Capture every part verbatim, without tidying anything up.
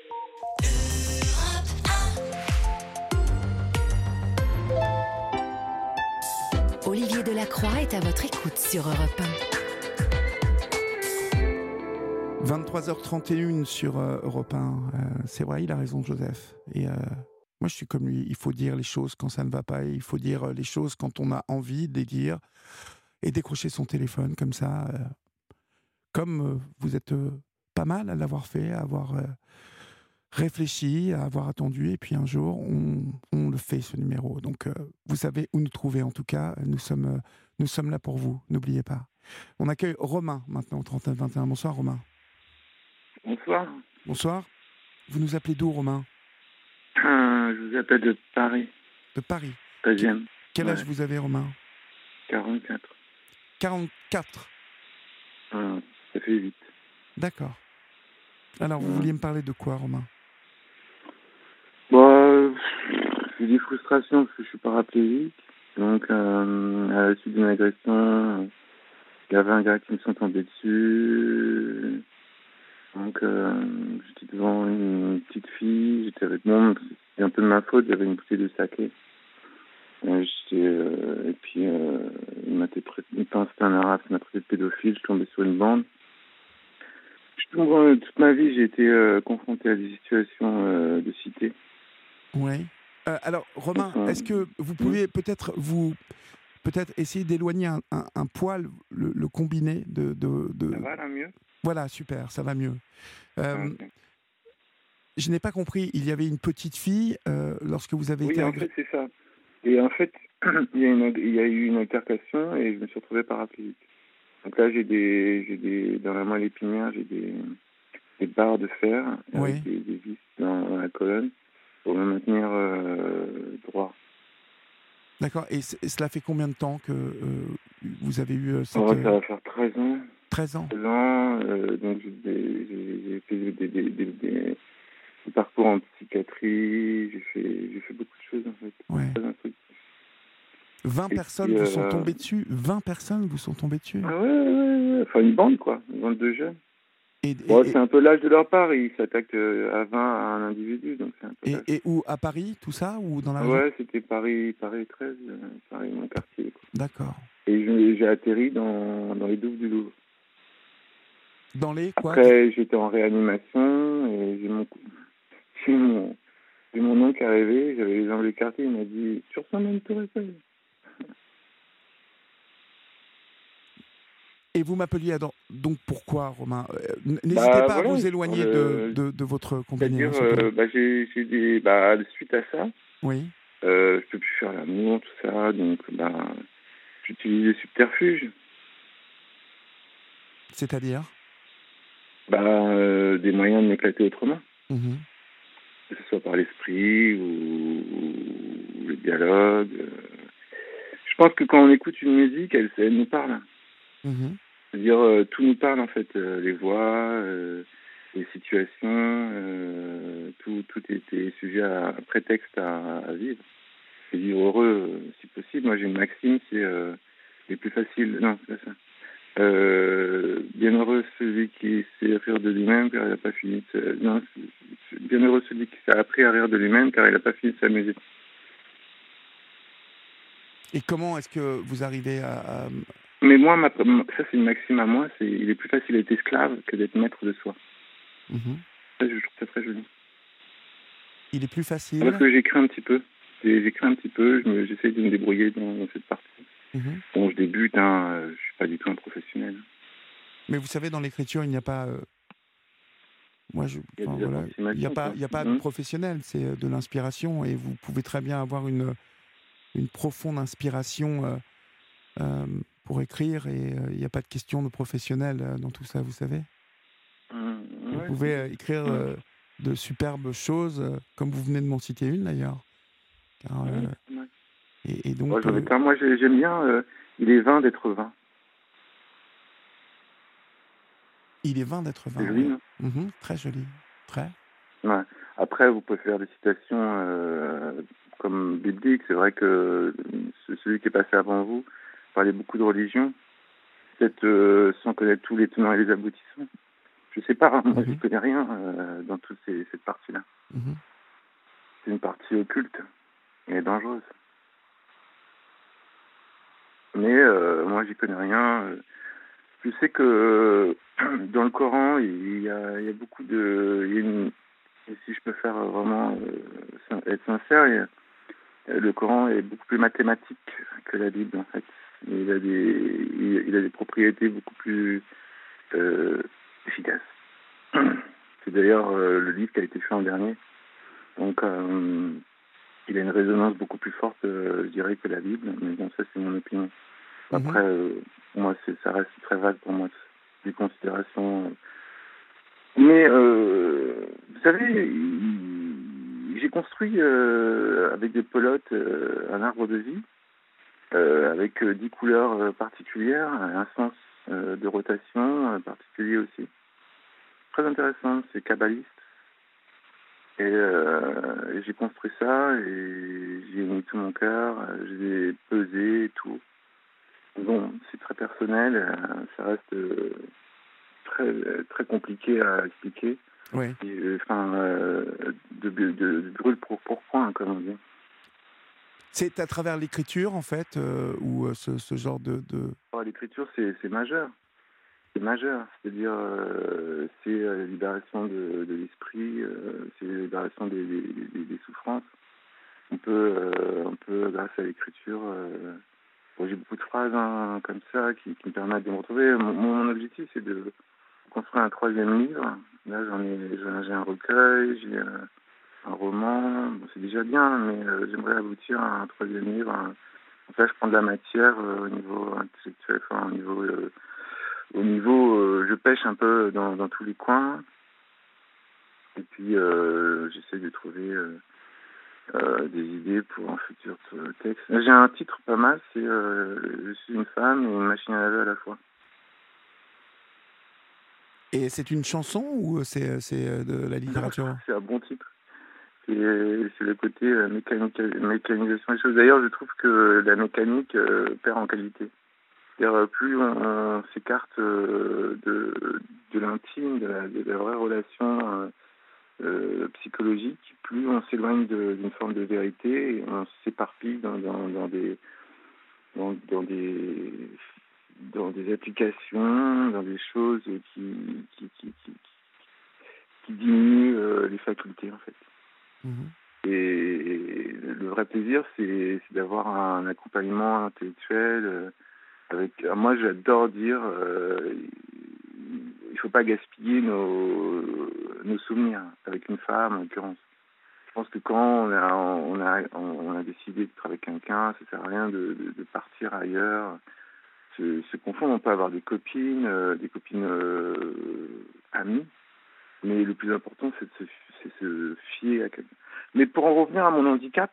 Olivier Delacroix est à votre écoute sur Europe un. vingt-trois heures trente et une sur euh, Europe un. Euh, c'est vrai, il a raison, Joseph. Et euh, moi, je suis comme lui. Il faut dire les choses quand ça ne va pas. Et il faut dire les choses quand on a envie de les dire. Et décrocher son téléphone comme ça. Euh, comme euh, vous êtes euh, pas mal à l'avoir fait, à avoir euh, réfléchi, à avoir attendu. Et puis un jour, on, on le fait, ce numéro. Donc, euh, vous savez où nous trouver. En tout cas, nous sommes, euh, nous sommes là pour vous. N'oubliez pas. On accueille Romain maintenant au trente-neuf vingt et un. Bonsoir, Romain. Bonsoir. Bonsoir. Vous nous appelez d'où, Romain ? Euh, je vous appelle de Paris. De Paris. treizième. Quel âge Ouais. vous avez, Romain ? quarante-quatre. quarante-quatre. Euh, ça fait vite. D'accord. Alors, vous Ouais. vouliez me parler de quoi, Romain ? Bon, euh, j'ai des frustrations parce que je suis paraplégique. Donc, euh, à la suite d'une agression, il y avait un gars qui me sont tombé dessus. Donc, euh, j'étais devant une petite fille. J'étais avec moi. C'était un peu de ma faute. J'avais une bouteille de saké. Euh, j'étais, euh, et puis, euh, il m'a été prêté, enfin, c'était un arabe, il m'a traité de pédophile. Je suis tombé sur une bande. Je tombe, euh, toute ma vie, j'ai été euh, confronté à des situations euh, de cité. Oui. Euh, alors, Romain, Enfin, est-ce que vous pouvez peut-être vous peut-être essayer d'éloigner un, un, un poil le, le combiné de, de, de... Ça va là mieux? Voilà, super, ça va mieux. Euh, Okay. Je n'ai pas compris, il y avait une petite fille euh, lorsque vous avez Oui, été en agressé. fait, c'est ça. Et en fait, il y, a une, il y a eu une altercation et je me suis retrouvé paraplégique. Donc là, j'ai des, j'ai des, dans la moelle épinière, j'ai des, des barres de fer Oui. avec des, des vis dans, dans la colonne pour me maintenir euh, droit. D'accord, et, c- et cela fait combien de temps que euh, vous avez eu euh, cette... Alors, ça euh, va faire treize ans. treize ans. treize ans, euh, donc j'ai, des- j'ai, j'ai fait des, des, des, des, des parcours en psychiatrie, j'ai fait, j'ai fait beaucoup de choses en fait. Ouais. Très instructif. vingt Et personnes puis, vous sont euh, tombées dessus. vingt personnes vous sont tombées dessus. Ah ouais, ouais, ouais, enfin une bande quoi, une bande de jeunes. Et, et, Bon, et, c'est un peu l'âge de leur part, ils s'attaquent euh, à vingt à un individu, donc c'est un peu et, l'âge. et où, à Paris, tout ça, ou dans la région ? Ouais, c'était Paris, Paris treize, euh, Paris mon quartier. Quoi. D'accord. Et je- j'ai atterri dans, dans les douves du Louvre. Dans les quoi ? Après, j'étais en réanimation et j'ai mon, j'ai mon, j'ai mon oncle arrivé, j'avais les jambes écartées, il m'a dit tu ressembles à une tour Eiffel. Et vous m'appeliez à dans- donc pourquoi, Romain ? Euh, n- N'hésitez Bah pas voilà, à vous éloigner le, de, de, de votre combiné. c'est-à-dire, Hein, s'il vous plaît. euh, bah j'ai, j'ai des, bah suite à ça. Oui. Euh, je peux plus faire l'amour, tout ça, donc bah, j'utilise des subterfuges. C'est-à-dire ? Bah, euh, des moyens de m'éclater autrement, Mhm. que ce soit par l'esprit ou, ou le dialogue. euh. Je pense que quand on écoute une musique, elle, elle nous parle. Mhm. C'est-à-dire, euh, tout nous parle en fait, euh, les voix, euh, les situations, euh, tout, tout était sujet à, à prétexte à, à vivre. Et vivre heureux, euh, si possible. Moi, j'ai une maxime, c'est euh, les plus faciles. Non, c'est pas ça. Euh, bienheureux celui qui sait rire de lui-même car il n'a pas fini de se... Non, c'est, c'est... bienheureux celui qui s'est appris à rire de lui-même car il n'a pas fini de s'amuser. Et comment est-ce que vous arrivez à... à... Mais moi, ma... ça c'est une maxime à moi, c'est il est plus facile d'être esclave que d'être maître de soi. Mhm. Ça, je trouve ça très joli. Il est plus facile. Parce que j'écris un petit peu. J'ai- J'écris un petit peu, je me... j'essaie de me débrouiller dans, dans cette partie. Mhm. Bon, je débute, hein, je suis pas du tout un professionnel. Mais vous savez, dans l'écriture, il n'y a pas... euh, Moi, je... Il y a enfin, des voilà, il n'y a approximations, pas, quoi. il n'y a pas de Mmh. professionnel, c'est euh, de l'inspiration, et vous pouvez très bien avoir une, une profonde inspiration euh, euh, pour écrire, et euh, il n'y a pas de question de professionnel euh, dans tout ça, vous savez. Mmh, Vous ouais, pouvez euh, écrire mmh. euh, de superbes choses, euh, comme vous venez de m'en citer une d'ailleurs. Car, euh, Mmh, ouais. et, et donc, Ouais, j'en ai euh, plein. Moi, j'ai- j'aime bien. Euh, il est vain d'être vain. il est vain d'être C'est vain, joli, oui. non? Mhm, très joli, très. Ouais. Après, vous pouvez faire des citations euh, comme bibliques. C'est vrai que ce- celui qui est passé avant vous parlait beaucoup de religion, peut-être euh, sans connaître tous les tenants et les aboutissants. Je sais pas, moi Mhm. j'y connais rien euh, dans toute ces, cette partie-là. Mhm. C'est une partie occulte et dangereuse. Mais euh, moi j'y connais rien. Je sais que euh, dans le Coran, il y a, il y a beaucoup de... il y a une- et si je peux faire vraiment euh, sin- être sincère, il y a- le Coran est beaucoup plus mathématique que la Bible en fait. Il a des, il, il a des propriétés beaucoup plus euh, efficaces. C'est d'ailleurs euh, le livre qui a été fait en dernier. Donc euh, il a une résonance beaucoup plus forte, euh, je dirais, que la Bible. Mais bon, ça c'est mon opinion. Mhm. Après, euh, moi, c'est, ça reste très vague pour moi, des considérations. Mais, euh, vous savez, il- j'ai construit euh, avec des pelotes euh, un arbre de vie euh, avec euh, dix couleurs euh, particulières, un sens euh, de rotation euh, particulier aussi. Très intéressant, c'est kabbaliste. Et, euh, et j'ai construit ça et j'ai mis tout mon cœur, euh, je l'ai pesé et tout. Bon, c'est très personnel, euh, ça reste euh, très très compliqué à expliquer. Ouais. Et, euh, Enfin, euh, de, de, de brûle pour pour point, comme on dit. C'est à travers l'écriture, en fait, euh, ou euh, ce, ce genre de... de... Alors, l'écriture, c'est c'est majeur. C'est majeur. C'est-à-dire, euh, c'est euh, la libération de, de l'esprit, euh, c'est la libération des, des, des, des souffrances. On peut, euh, on peut, grâce à l'écriture, euh, bon, j'ai beaucoup de phrases hein, comme ça qui, qui me permettent de me retrouver. Mon, mon objectif, c'est de construire un troisième livre. Là, j'en ai, j'en- j'ai un recueil, j'ai euh, un roman. Bon, c'est déjà bien, mais euh, j'aimerais aboutir à un troisième livre. Un- En fait, je prends de la matière euh, au niveau intellectuel, enfin, au niveau, euh, au niveau, euh, je pêche un peu dans, dans tous les coins. Et puis, euh, j'essaie de trouver euh, euh, des idées pour un futur euh, texte. J'ai un titre pas mal, c'est euh, Je suis une femme et une machine à laver à la fois. Et c'est une chanson ou c'est, c'est euh, de la Non, je trouve littérature? que c'est un bon titre. C'est c'est le côté euh, mécanique, mécanisation des choses. D'ailleurs, je trouve que la mécanique euh, perd en qualité. C'est-à-dire, euh, plus on, on s'écarte euh, de, de l'intime, de la, de la vraie relation euh, euh, psychologique, plus on s'éloigne de- d'une forme de vérité et on s'éparpille dans, dans, dans des dans, dans des dans des applications, dans des choses qui qui qui, qui, qui diminuent euh, les facultés en fait. Mhm. Et le vrai plaisir, c'est c'est d'avoir un accompagnement intellectuel. euh, avec, moi, j'adore dire, euh, il faut pas gaspiller nos, nos souvenirs avec une femme, en l'occurrence. Je pense que quand on a, on a, on a décidé d'être avec quelqu'un, ça sert à rien de, de, de partir ailleurs, se, se confondre. On peut avoir des copines, euh, des copines euh, amies, mais le plus important, c'est de se, c'est se fier à quelqu'un. Mais pour en revenir à mon handicap,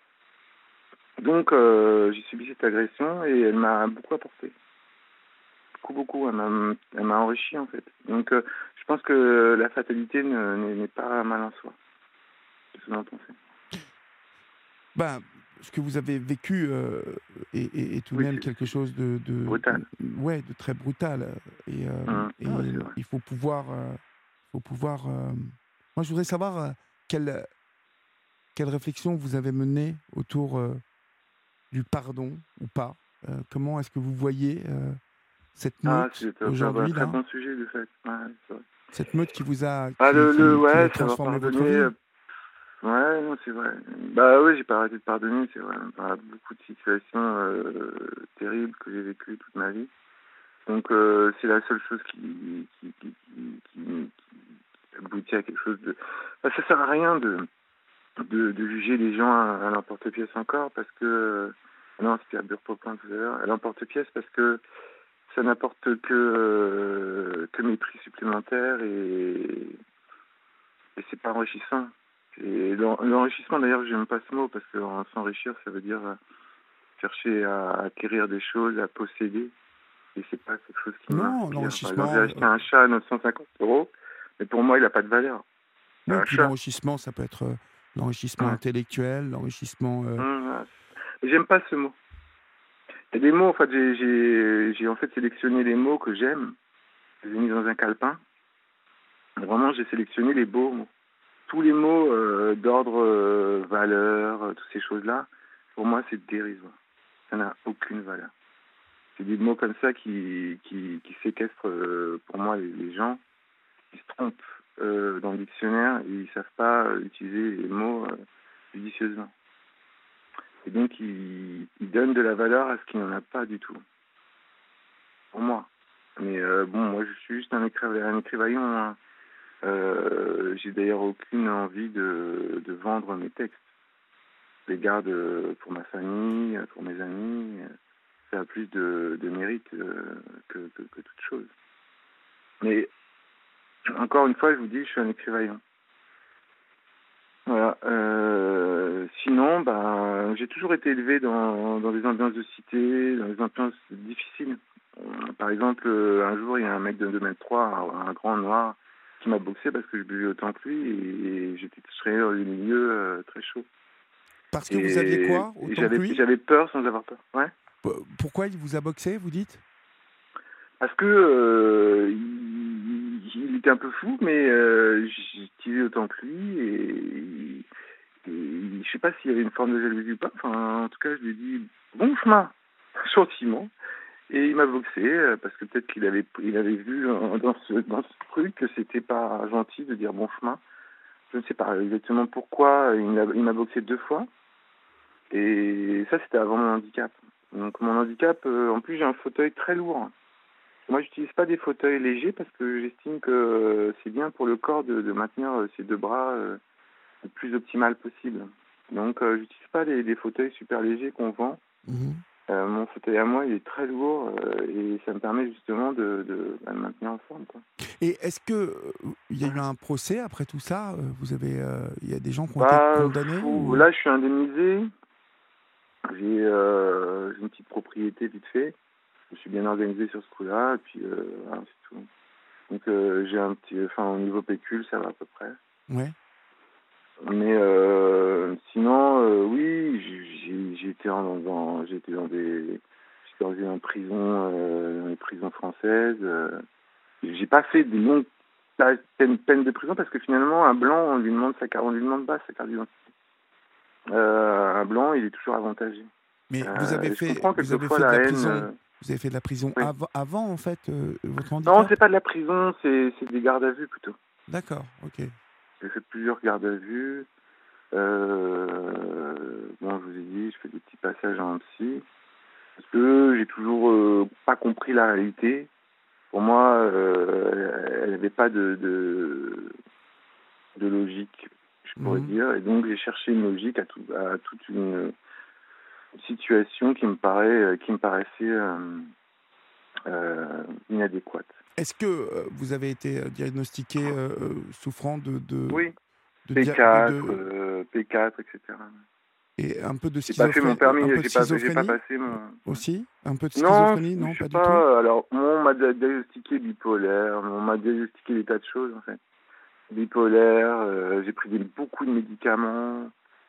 donc euh, j'ai subi cette agression et elle m'a beaucoup apporté. Beaucoup, beaucoup. Elle m'a, elle m'a enrichi en fait. Donc euh, je pense que la fatalité ne, n'est, n'est pas mal en soi. Qu'est-ce que vous en pensez? Ben, ce que vous avez vécu euh, est, est- est tout de Oui, même c'est, quelque c'est chose de, de, brutal. de- ouais, de très brutal. Et, euh, Hum. et Ah, c'est vrai. il faut pouvoir... euh, faut pouvoir euh, Moi, je voudrais savoir euh, quelle, quelle réflexion vous avez menée autour euh, du pardon ou pas. Euh, comment est-ce que vous voyez euh, cette Ah, meute c'est un, un aujourd'hui, très là? bon sujet de fait. Ouais, c'est vrai. Cette meute qui vous a... Ah, qui, le, le, qui, qui a ouais, savoir transformé votre pardonner. vie? euh, Ouais, non, c'est vrai. Bah oui, j'ai pas arrêté de pardonner, c'est vrai. Bah, beaucoup de situations euh, terribles que j'ai vécues toute ma vie. Donc euh, c'est la seule chose qui, qui, qui, qui, qui, qui aboutit à quelque chose de... Bah, ça sert à rien de, de, de juger les gens à, à l'emporte-pièce encore, parce que... euh, Non, c'était à Burpopin tout à l'heure. À l'emporte-pièce parce que ça n'apporte que, euh, que mépris supplémentaire et, et c'est pas enrichissant. Et l'en- l'enrichissement, d'ailleurs, j'aime pas ce mot parce que euh, s'enrichir, ça veut dire euh, chercher à acquérir des choses, à posséder. Et c'est pas quelque chose qui Non, m'inspire. Par exemple, j'ai l'enrichissement... acheté euh, un chat à neuf cent cinquante euros, mais pour moi, il n'a pas de valeur. C'est oui, un puis chat. l'enrichissement, ça peut être euh, l'enrichissement Ouais. intellectuel, l'enrichissement... euh, Hum, ouais. Et j'aime pas ce mot. Il y a des mots, en fait, j'ai, j'ai, j'ai en fait sélectionné les mots que j'aime, je les ai mis dans un calepin, Vraiment, j'ai sélectionné les beaux mots. Tous les mots euh, d'ordre euh, valeur, euh, toutes ces choses-là, pour moi, c'est dérisoire. Ça n'a aucune valeur. C'est des mots comme ça qui, qui, qui séquestrent euh, pour moi les, les gens. Ils se trompent euh, dans le dictionnaire et ils ne savent pas euh, utiliser les mots euh, judicieusement. Et donc, ils, ils donnent de la valeur à ce qui n'en a pas du tout. Pour moi. Mais euh, bon, moi, je suis juste un, écrivain, un écrivaillon. Hein. Euh, j'ai d'ailleurs aucune envie de, de vendre mes textes. Je les garde pour ma famille, pour mes amis. Ça a plus de, de mérite euh, que, que, que toute chose. Mais encore une fois, je vous dis, je suis un écrivaillon. Voilà. Euh, sinon, ben, j'ai toujours été élevé dans, dans des ambiances de cité, dans des ambiances difficiles. Par exemple, un jour, il y a un mec de deux mètres trois, un, un grand noir, qui m'a boxé parce que je buvais autant que lui et, et j'étais très dans des milieux euh, très chauds. Parce que et, vous aviez quoi et autant j'avais, que lui? J'avais peur sans avoir peur. Ouais. P- Pourquoi il vous a boxé, vous dites? Parce que euh, il, il était un peu fou, mais euh, j'ai tiré autant que lui et, et, et je sais pas s'il y avait une forme de jalousie ou pas. Enfin, en tout cas, je lui ai dit bon chemin, gentiment. Et il m'a boxé euh, parce que peut-être qu'il avait, il avait vu euh, dans ce, dans ce truc que c'était pas gentil de dire bon chemin. Je ne sais pas exactement pourquoi il m'a, il m'a boxé deux fois. Et ça, c'était avant mon handicap. Donc mon handicap, euh, en plus j'ai un fauteuil très lourd. Moi, j'utilise pas des fauteuils légers parce que j'estime que euh, c'est bien pour le corps de, de maintenir euh, ses deux bras euh, le plus optimal possible. Donc, euh, j'utilise pas des, des fauteuils super légers qu'on vend. Mmh. Euh, mon fauteuil à moi, il est très lourd euh, et ça me permet justement de, de, bah, de maintenir en forme, quoi. Et est-ce que euh, il y a eu un procès après tout ça? Euh, Vous avez, euh, il y a des gens qui ont été Bah, condamnés fou, ou... là, je suis indemnisé. J'ai, euh, j'ai une petite propriété vite fait. Je suis bien organisé sur ce coup-là, et puis euh, voilà, c'est tout. Donc euh, j'ai un petit, enfin au niveau pécule, ça va à peu près. Ouais. Mais euh, sinon, euh, oui, j'ai, j'ai été en, dans, j'ai été dans des, j'étais dans une prison, euh, dans les prisons françaises. Euh, j'ai pas fait des longues peines, peines de prison parce que finalement, un blanc, on lui demande sa carte, on lui demande pas sa carte d'identité. Euh, un blanc, il est toujours avantagé. Mais vous Euh, avez et je fait, comprends vous avez quelquefois fait de la la haine. prison. Euh, Vous avez fait de la prison oui. av- avant en fait euh, votre Non, handicap? c'est pas de la prison, c'est, c'est des gardes à vue plutôt. D'accord, ok. J'ai fait plusieurs gardes à vue. Euh, bon, je vous ai dit, je fais des petits passages en psy. Parce que j'ai toujours euh, pas compris la réalité. Pour moi, euh, elle n'avait pas de, de, de logique, je pourrais Mhm. dire. Et donc, j'ai cherché une logique à, tout, à toute une situation qui me, paraît, qui me paraissait euh, euh, inadéquate. Est-ce que euh, vous avez été euh, diagnostiqué euh, euh, souffrant de de, Oui, de, P dia- de, quatre, de- euh, P quatre, et cetera. et un peu de J'ai pas fait mon schizophrénie, un permis, peu de j'ai pas, j'ai pas schizophrénie passé mon... aussi? Un peu de Non, schizophrénie? je, Non, je sais pas du tout. pas. Alors, moi, on m'a diagnostiqué bipolaire, on m'a diagnostiqué des tas de choses, en fait. Bipolaire, euh, j'ai pris des, beaucoup de médicaments,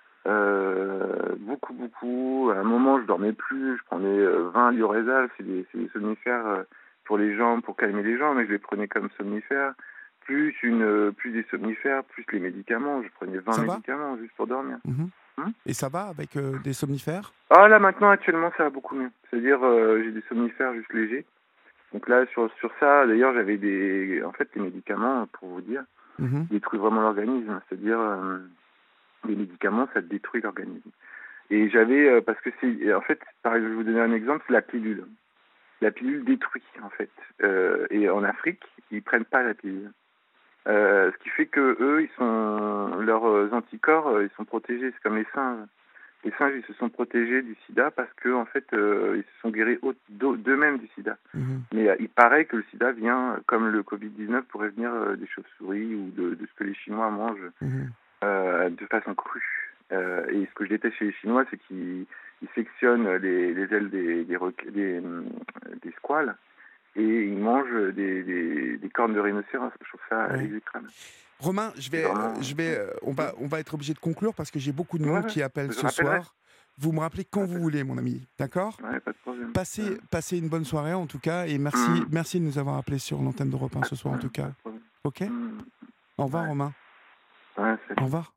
euh, beaucoup, beaucoup. À un moment, je dormais plus, je prenais euh, vingt Lioresal, c'est des, c'est des somnifères euh, pour les jambes, pour calmer les jambes, mais je les prenais comme somnifères. Plus, une, euh, plus des somnifères, plus les médicaments. Je prenais vingt Ça va? médicaments juste pour dormir. Mhm. Hum Et ça va avec euh, des somnifères? Ah, là, maintenant, actuellement, ça va beaucoup mieux. C'est-à-dire, euh, j'ai des somnifères juste légers. Donc là, sur, sur ça, d'ailleurs, j'avais des... En fait, les médicaments, pour vous dire, Mhm. détruisent vraiment l'organisme. C'est-à-dire, euh, les médicaments, ça détruit l'organisme. Et j'avais... euh, parce que c'est... En fait, par exemple, je vais vous donner un exemple, c'est la pilule. La pilule détruit, en fait. Euh, et en Afrique, ils prennent pas la pilule. Euh, ce qui fait que eux, ils sont... Leurs euh, anticorps, euh, ils sont protégés. C'est comme les singes. Les singes, ils se sont protégés du sida parce que, en fait, euh, ils se sont guéris au- d'eux- d'eux-mêmes du sida. Mhm. Mais euh, il paraît que le sida vient, euh, comme le covid dix-neuf, pourrait venir euh, des chauves-souris ou de, de ce que les Chinois mangent Mhm. euh, de façon crue. Euh, et ce que je déteste chez les Chinois, c'est qu'ils ils sectionnent les, les ailes des, des, requ- des, hum, des squales et ils mangent des, des, des cornes de rhinocéros. Je trouve ça Ouais. exécrable. Romain, je C'est vais, euh, vraiment... je vais, euh, on va, on va être obligé de conclure parce que j'ai beaucoup de Ouais, monde ouais. qui appellent Je ce rappellerai. soir. Vous me rappelez quand Ouais, vous voulez, mon ami. D'accord ? Ouais, pas de problème. Passez, Ouais. passez une bonne soirée, en tout cas. Et merci, Mm. merci de nous avoir appelés sur l'antenne d'Europe un ce soir, en tout Pas cas. de problème. OK ? Mm. Au revoir, Ouais. Romain. Ouais, salut. Au revoir.